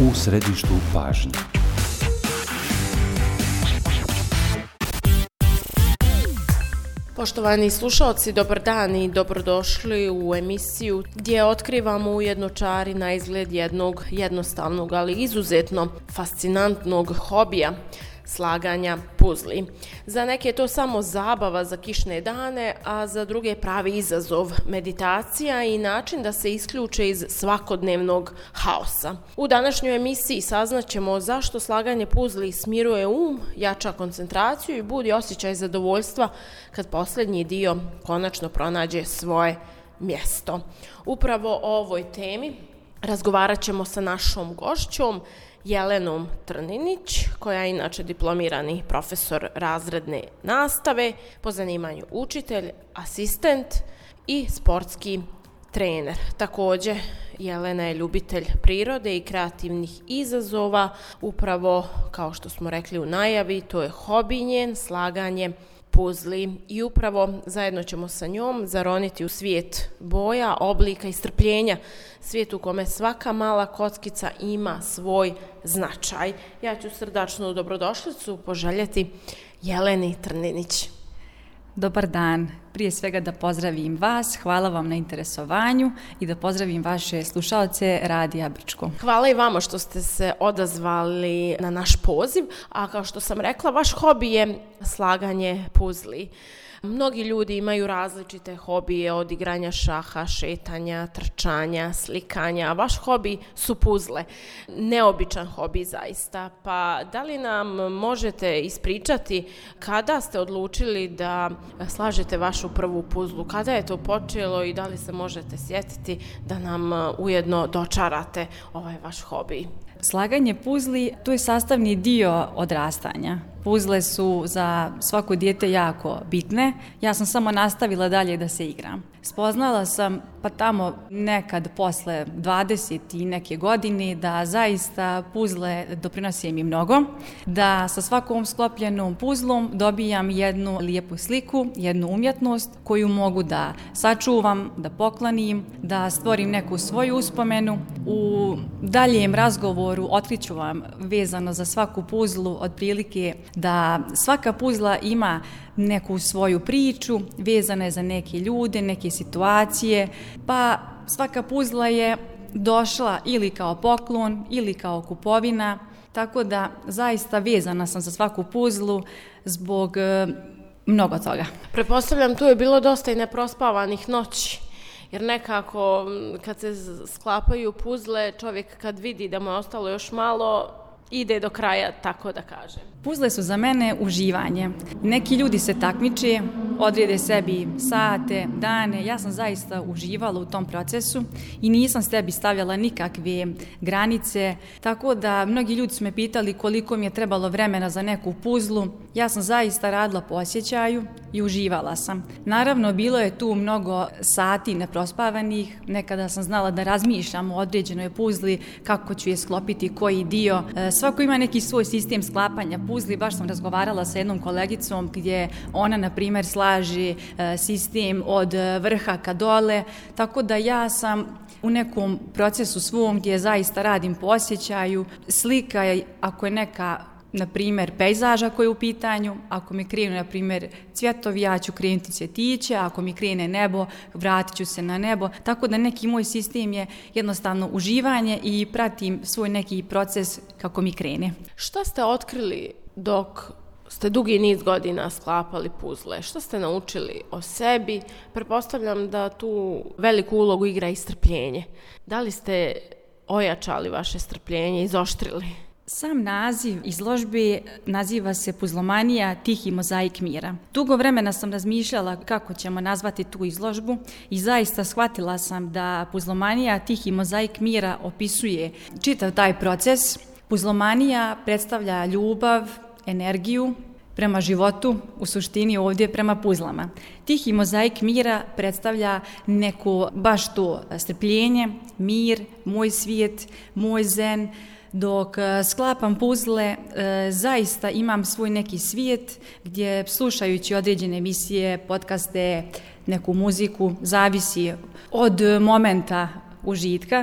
u središtu pažnje. Poštovani slušalci, dobar dan i dobrodošli u emisiju gdje otkrivamo ujedno čari na izgled jednog jednostavnog, ali izuzetno fascinantnog hobija, slaganja puzli. Za neke je to samo zabava za kišne dane, a za druge pravi izazov, meditacija i način da se isključe iz svakodnevnog haosa. U današnjoj emisiji saznaćemo zašto slaganje puzli smiruje jača koncentraciju i budi osjećaj zadovoljstva kad posljednji dio konačno pronađe svoje mjesto. Upravo o ovoj temi razgovarat ćemo sa našom gošćom Jelenom Trninić, koja je inače diplomirani profesor razredne nastave, po zanimanju učitelj, asistent i sportski trener. Također, Jelena je ljubitelj prirode i kreativnih izazova. Upravo, kao što smo rekli u najavi, to je hobi njen, slaganje puzli. I upravo zajedno ćemo sa njom zaroniti u svijet boja, oblika i strpljenja, svijet u kome svaka mala kockica ima svoj značaj. Ja ću srdačnu dobrodošlicu poželjeti Jeleni Trninić. Dobar dan. Prije svega da pozdravim vas, hvala vam na interesovanju i da pozdravim vaše slušalce Radija Brčko. Hvala i vama što ste se odazvali na naš poziv, a kao što sam rekla, vaš hobi je slaganje puzli. Mnogi ljudi imaju različite hobije, od igranja šaha, šetanja, trčanja, slikanja, a vaš hobi su puzle. Neobičan hobi zaista. Pa da li nam možete ispričati kada ste odlučili da slažete vašu prvu puzlu? Kada je to počelo i da li se možete sjetiti da nam ujedno dočarate ovaj vaš hobi? Slaganje puzli, to je sastavni dio odrastanja. Puzle su za svako dijete jako bitne. Ja sam samo nastavila dalje da se igram. Spoznala sam pa tamo nekad posle 20 i neke godine da zaista puzle doprinose mi mnogo. Da sa svakom sklopljenom puzlom dobijam jednu lijepu sliku, jednu umjetnost koju mogu da sačuvam, da poklonim, da stvorim neku svoju uspomenu. U daljem razgovoru otkriću vam vezano za svaku puzlu otprilike da svaka puzla ima neku svoju priču, vezana je za neke ljude, neke situacije, pa svaka puzla je došla ili kao poklon ili kao kupovina, tako da zaista vezana sam za svaku puzlu zbog mnogo toga. Pretpostavljam tu je bilo dosta i neprospavanih noći. Jer nekako kad se sklapaju puzle, čovjek kad vidi da mu je ostalo još malo, ide do kraja, tako da kažem. Puzle su za mene uživanje. Neki ljudi se takmiče, odrede sebi sate, dane. Ja sam zaista uživala u tom procesu i nisam sebi stavljala nikakve granice. Tako da mnogi ljudi su me pitali koliko mi je trebalo vremena za neku puzlu. Ja sam zaista radila po osjećaju i uživala sam. Naravno, bilo je tu mnogo sati neprospavanih. Nekada sam znala da razmišljam o određenoj puzli, kako ću je sklopiti, koji dio. Svako ima neki svoj sistem sklapanja puzli. Baš sam razgovarala sa jednom kolegicom gdje ona, na primjer, slaže sistem od vrha ka dole. Tako da ja sam u nekom procesu svom gdje zaista radim po osjećaju. Slika je, ako je neka, na primjer, pejzaža koji je u pitanju, ako mi krenu, na primjer, cvjetovi, ja ću krenuti cvjetiće, ako mi krene nebo, vratit ću se na nebo. Tako da neki moj sistem je jednostavno uživanje i pratim svoj neki proces kako mi krene. Šta ste otkrili dok ste dugi niz godina sklapali puzle? Što ste naučili o sebi? Pretpostavljam da tu veliku ulogu igra i strpljenje. Da li ste ojačali vaše strpljenje, izoštrili? Sam naziv izložbe naziva se Puzlomanija tihi mozaik mira. Dugo vremena sam razmišljala kako ćemo nazvati tu izložbu i zaista shvatila sam da Puzlomanija tihi mozaik mira opisuje čitav taj proces. Puzlomanija predstavlja ljubav, energiju prema životu, u suštini ovdje prema puzlama. Tihi mozaik mira predstavlja neko baš to strpljenje, mir, moj svijet, moj zen. Dok sklapam puzle, zaista imam svoj neki svijet gdje, slušajući određene emisije, podcaste, neku muziku, zavisi od momenta užitka,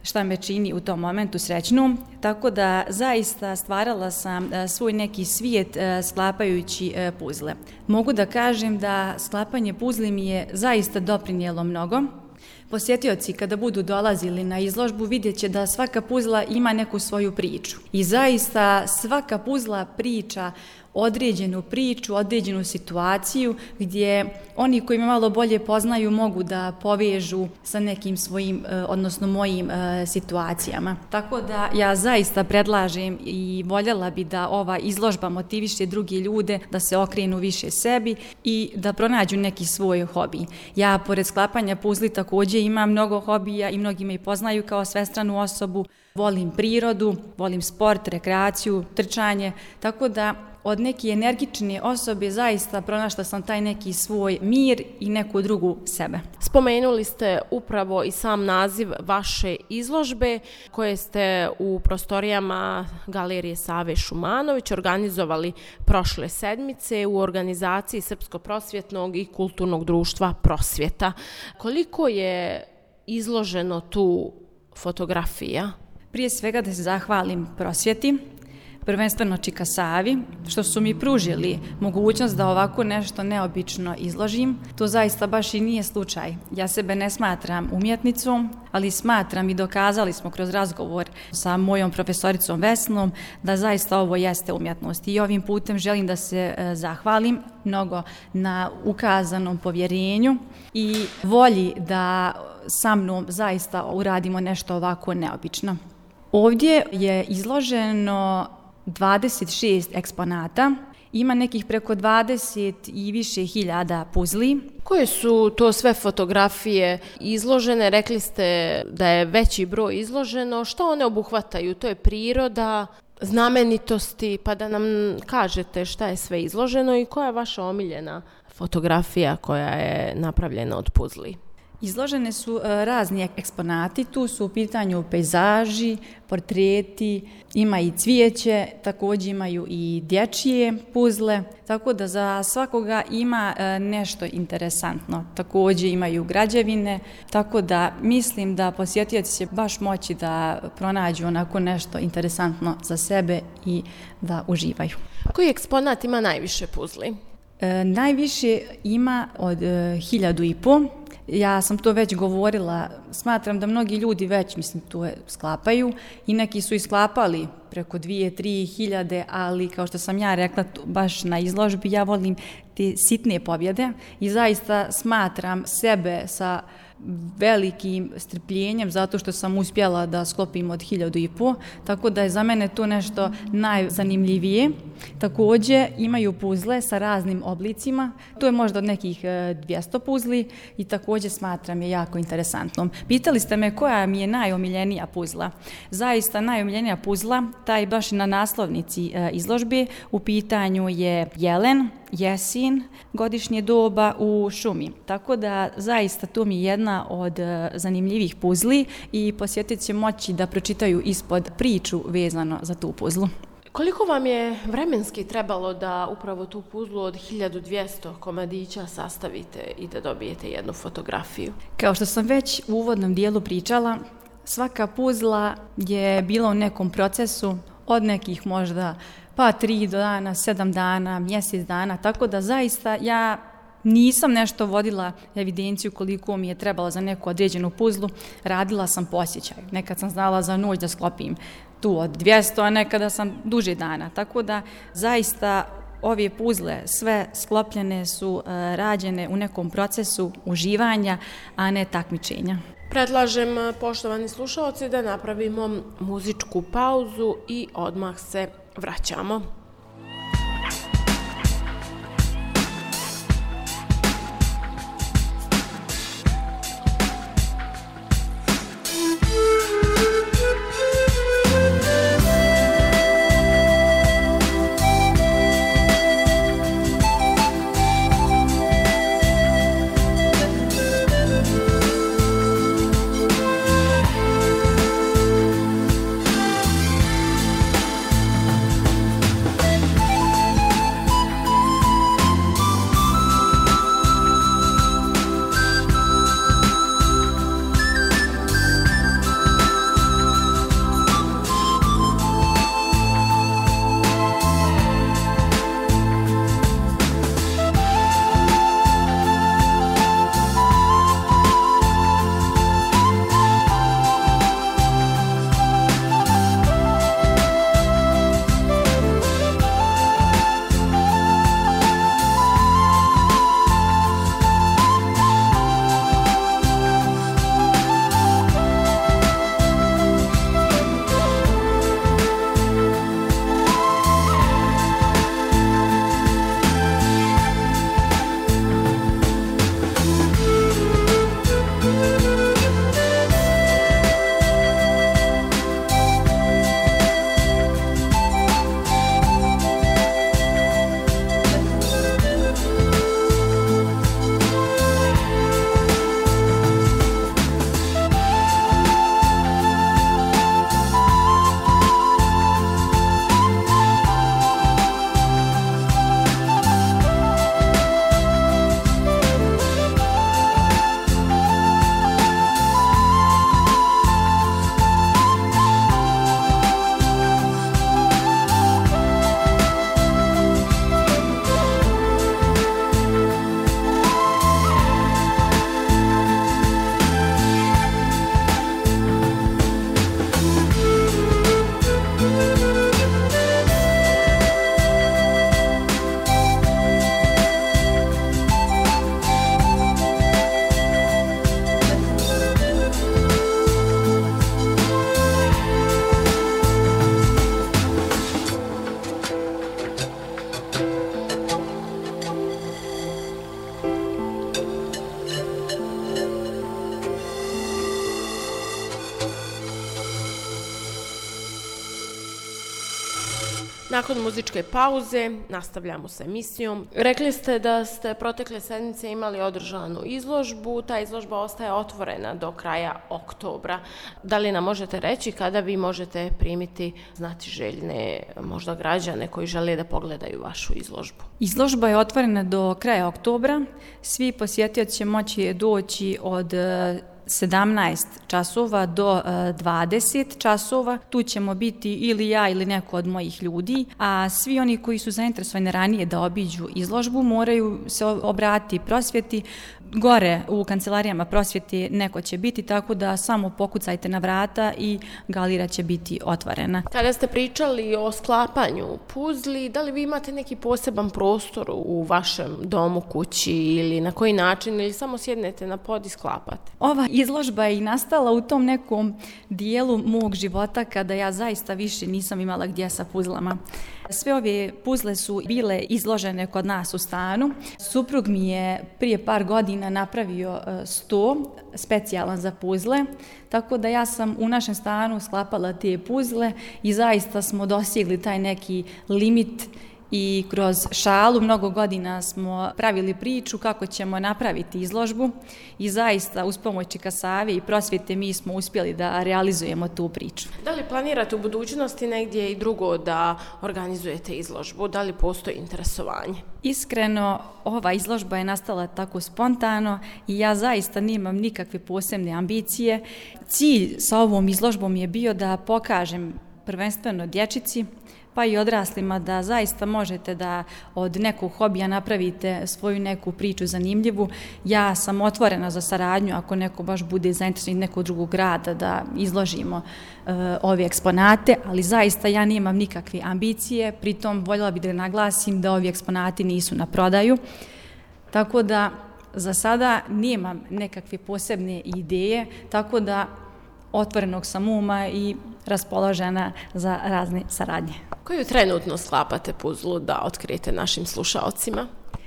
šta me čini u tom momentu srećnom, tako da zaista stvarala sam svoj neki svijet sklapajući puzle. Mogu da kažem da sklapanje puzli mi je zaista doprinijelo mnogo. Posjetioci kada budu dolazili na izložbu vidjet će da svaka puzla ima neku svoju priču. I zaista svaka puzla priča određenu priču, određenu situaciju gdje oni koji me malo bolje poznaju mogu da povežu sa nekim svojim, odnosno mojim situacijama. Tako da ja zaista predlažem i voljela bi da ova izložba motiviše drugi ljude da se okrenu više sebi i da pronađu neki svoj hobi. Ja pored sklapanja puzli također imam mnogo hobija i mnogi me i poznaju kao svestranu osobu. Volim prirodu, volim sport, rekreaciju, trčanje, tako da od neke energične osobe zaista pronašla sam taj neki svoj mir i neku drugu sebe. Spomenuli ste upravo i sam naziv vaše izložbe koje ste u prostorijama Galerije Save Šumanović organizovali prošle sedmice u organizaciji Srpsko-prosvjetnog i kulturnog društva Prosvjeta. Koliko je izloženo tu fotografija? Prije svega da se zahvalim Prosvjeti, prvenstveno Čika Savi, što su mi pružili mogućnost da ovako nešto neobično izložim. To zaista baš i nije slučaj. Ja sebe ne smatram umjetnicom, ali smatram i dokazali smo kroz razgovor sa mojom profesoricom Vesnom da zaista ovo jeste umjetnost. I ovim putem želim da se zahvalim mnogo na ukazanom povjerenju i volji da sa mnom zaista uradimo nešto ovako neobično. Ovdje je izloženo 26 eksponata, ima nekih preko 20 i više hiljada puzli. Koje su to sve fotografije izložene? Rekli ste da je veći broj izloženo. Što one obuhvataju? To je priroda, znamenitosti, pa da nam kažete šta je sve izloženo i koja je vaša omiljena fotografija koja je napravljena od puzli? Izložene su razni eksponati, tu su u pitanju pejzaži, portreti, ima i cvijeće, također imaju i dječje puzle, tako da za svakoga ima nešto interesantno. Također imaju građevine, tako da mislim da posjetioci će baš moći da pronađu onako nešto interesantno za sebe i da uživaju. Koji eksponat ima najviše puzli? Najviše ima od 1500. Ja sam to već govorila, smatram da mnogi ljudi već, to sklapaju i neki su isklapali preko 2-3 hiljade, ali kao što sam ja rekla, baš na izložbi ja volim te sitne pobjede i zaista smatram sebe sa velikim strpljenjem zato što sam uspjela da sklopim od 1500, tako da je za mene to nešto najzanimljivije. Također imaju puzle sa raznim oblicima, to je možda od nekih 200 puzli i također smatram je jako interesantnom. Pitali ste me koja mi je najomiljenija puzla. Zaista najomiljenija puzla, taj baš na naslovnici izložbe, u pitanju je jelen, jesin, godišnje doba u šumi. Tako da zaista to mi je jedna od zanimljivih puzli i posjetitelji će moći da pročitaju ispod priču vezano za tu puzlu. Koliko vam je vremenski trebalo da upravo tu puzlu od 1200 komadića sastavite i da dobijete jednu fotografiju? Kao što sam već u uvodnom dijelu pričala, svaka puzla je bila u nekom procesu od nekih možda pa 3 dana, 7 dana, mjesec dana, tako da zaista ja nisam nešto vodila evidenciju koliko mi je trebalo za neku određenu puzlu, radila sam po osjećaju. Nekad sam znala za noć da sklopim tu od 200, a nekada sam duže dana, tako da zaista ove puzle sve sklopljene su rađene u nekom procesu uživanja, a ne takmičenja. Predlažem, poštovani slušalci, da napravimo muzičku pauzu i odmah se vraćamo. Nakon muzičke pauze nastavljamo sa emisijom. Rekli ste da ste protekle sedmice imali održanu izložbu. Ta izložba ostaje otvorena do kraja oktobra. Da li nam možete reći kada vi možete primiti znatiželjne možda građane koji žele da pogledaju vašu izložbu? Izložba je otvorena do kraja oktobra. Svi posjetioci će moći doći od 17 časova do 20 časova. Tu ćemo biti ili ja ili neko od mojih ljudi, a svi oni koji su zainteresovani ranije da obiđu izložbu moraju se obratiti prosvjeti. Gore u kancelarijama prosvjete neko će biti, tako da samo pokucajte na vrata i galerija će biti otvorena. Kada ste pričali o sklapanju puzli, da li vi imate neki poseban prostor u vašem domu, kući ili na koji način, ili samo sjednete na pod i sklapate? Ova izložba je i nastala u tom nekom dijelu mog života kada ja zaista više nisam imala gdje sa puzlama. Sve ove puzle su bile izložene kod nas u stanu. Suprug mi je prije par godina napravio sto specijalan za puzle, tako da ja sam u našem stanu sklapala te puzle i zaista smo dosegli taj neki limit i kroz šalu mnogo godina smo pravili priču kako ćemo napraviti izložbu i zaista uz pomoć Kasave i prosvjete mi smo uspjeli da realizujemo tu priču. Da li planirate u budućnosti negdje i drugo da organizujete izložbu? Da li postoji interesovanje? Iskreno, ova izložba je nastala tako spontano i ja zaista nemam nikakve posebne ambicije. Cilj sa ovom izložbom je bio da pokažem prvenstveno dječici, pa i odraslima da zaista možete da od nekog hobija napravite svoju neku priču zanimljivu. Ja sam otvorena za saradnju ako neko baš bude zainteresovan nekog drugog grada da izložimo ove eksponate, ali zaista ja nemam nikakve ambicije, pritom voljela bih da naglasim da ovi eksponati nisu na prodaju, tako da za sada nemam nekakve posebne ideje, tako da otvorenog sam uma i raspoložena za razne saradnje. Koju trenutno sklapate puzlu da otkrijete našim slušaocima?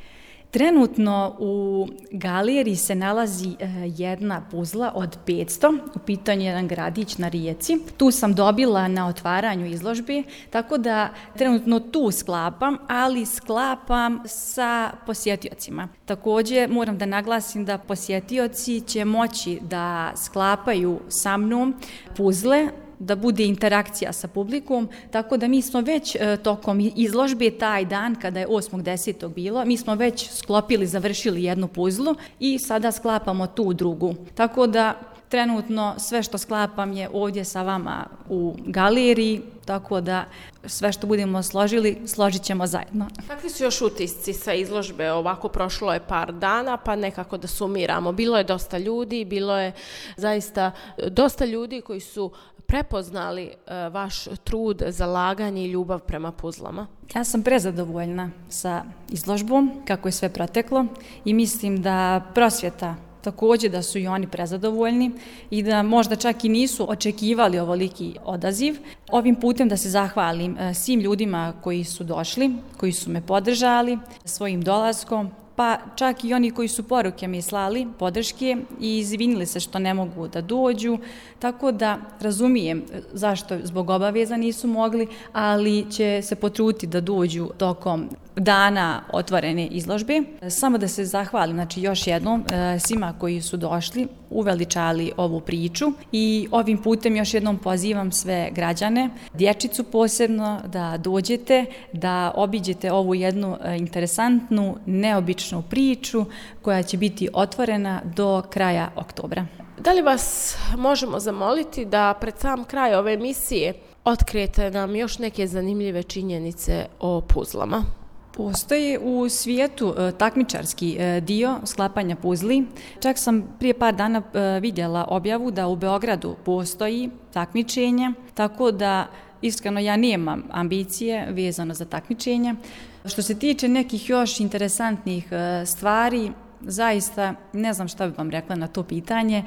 Trenutno u galeriji se nalazi jedna puzla od 500, u pitanju je jedan gradić na rijeci. Tu sam dobila na otvaranju izložbe, tako da trenutno tu sklapam, ali sklapam sa posjetiocima. Također moram da naglasim da posjetioci će moći da sklapaju sa mnom puzle, da bude interakcija sa publikom, tako da mi smo već tokom izložbe taj dan, kada je 8.10. bilo, mi smo već sklopili, završili jednu puzlu i sada sklapamo tu drugu. Tako da trenutno sve što sklapam je ovdje sa vama u galeriji, tako da sve što budemo složili, složit ćemo zajedno. Kakvi su još utisci sa izložbe? Ovako prošlo je par dana, pa nekako da sumiramo. Bilo je dosta ljudi, bilo je zaista dosta ljudi koji su prepoznali vaš trud, zalaganje i ljubav prema puzlama. Ja sam prezadovoljna sa izložbom, kako je sve proteklo i mislim da prosvjeta također da su i oni prezadovoljni i da možda čak i nisu očekivali ovoliki odaziv. Ovim putem da se zahvalim svim ljudima koji su došli, koji su me podržali svojim dolaskom, pa čak i oni koji su poruke mi slali, podrške i izvinili se što ne mogu da dođu, tako da razumijem zašto zbog obaveza nisu mogli, ali će se potruditi da dođu tokom dana otvorene izložbe. Samo da se zahvalim, znači još jednom svima koji su došli, uveličali ovu priču i ovim putem još jednom pozivam sve građane, dječicu posebno, da dođete, da obiđete ovu jednu interesantnu, neobičnu priču koja će biti otvorena do kraja oktobra. Da li vas možemo zamoliti da pred sam kraj ove emisije otkrijete nam još neke zanimljive činjenice o puzlama? Postoji u svijetu takmičarski dio sklapanja puzli. Čak sam prije par dana vidjela objavu da u Beogradu postoji takmičenje, tako da iskreno ja nemam ambicije vezano za takmičenje. Što se tiče nekih još interesantnih stvari, zaista ne znam šta bih vam rekla na to pitanje,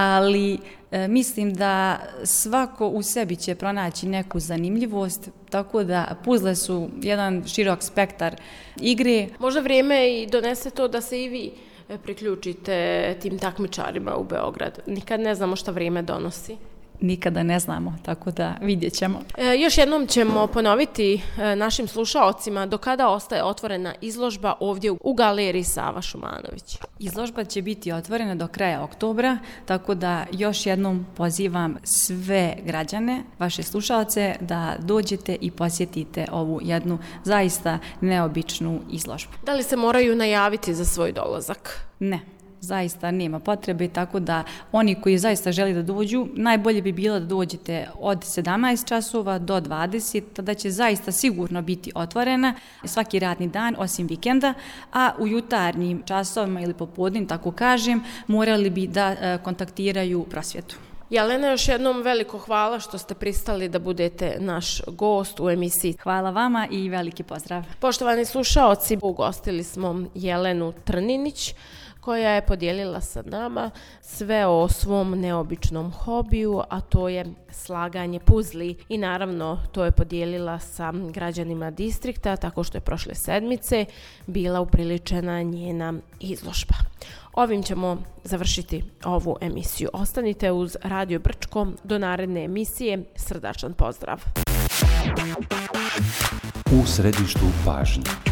ali mislim da svako u sebi će pronaći neku zanimljivost, tako da puzle su jedan širok spektar igre. Možda vrijeme i donese to da se i vi priključite tim takmičarima u Beograd. Nikad ne znamo šta vrijeme donosi. nikada ne znamo, tako da vidjet ćemo. Još jednom ćemo ponoviti našim slušaocima do kada ostaje otvorena izložba ovdje u galeriji Sava Šumanović. Izložba će biti otvorena do kraja oktobra, tako da još jednom pozivam sve građane, vaše slušaoce, da dođete i posjetite ovu jednu zaista neobičnu izložbu. Da li se moraju najaviti za svoj dolazak? Ne. Zaista nema potrebe, tako da oni koji zaista žele da dođu, najbolje bi bilo da dođete od 17 časova do 20, tada će zaista sigurno biti otvorena svaki radni dan osim vikenda, a u jutarnjim časovima ili popodnim, tako kažem, morali bi da kontaktiraju prosvjetu. Jelena, još jednom veliko hvala što ste pristali da budete naš gost u emisiji. Hvala vama i veliki pozdrav. Poštovani slušaoci, ugostili smo Jelenu Trninić, koja je podijelila sa nama sve o svom neobičnom hobiju, a to je slaganje puzli. I naravno to je podijelila sa građanima distrikta, tako što je prošle sedmice bila upriličena njena izložba. Ovim ćemo završiti ovu emisiju. Ostanite uz Radio Brčko do naredne emisije. Srdačan pozdrav. U središtu pažnje.